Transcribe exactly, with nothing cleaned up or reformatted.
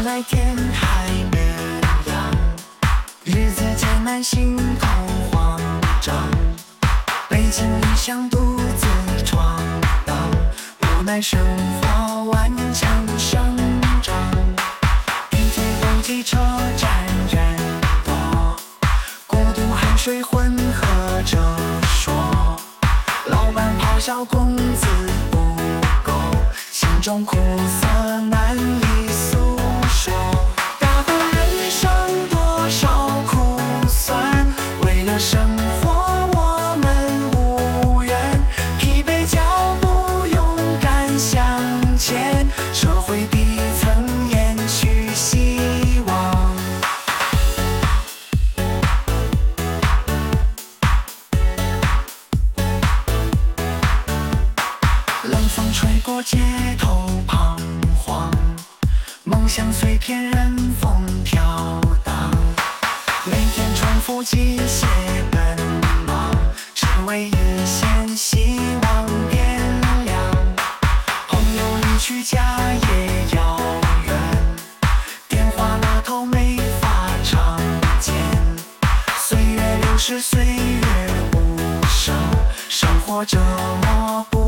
来天还没亮，日子渐满心头慌张，背井离乡独自闯荡，无奈生活顽强生长。地铁等机车站人多，孤独汗水混合着说，老板咆哮工资不够，心中苦涩难以诉说。大把人生多少苦酸，为了生活我们无怨，疲惫脚步勇敢向前，社会底层延续希望。冷风吹过街头彷徨，梦想随片人风飘荡，每天重复机械奔忙，只为一线希望点亮。朋友离去家也遥远，电话那头没法常见，岁月流逝岁月无声，生活折磨不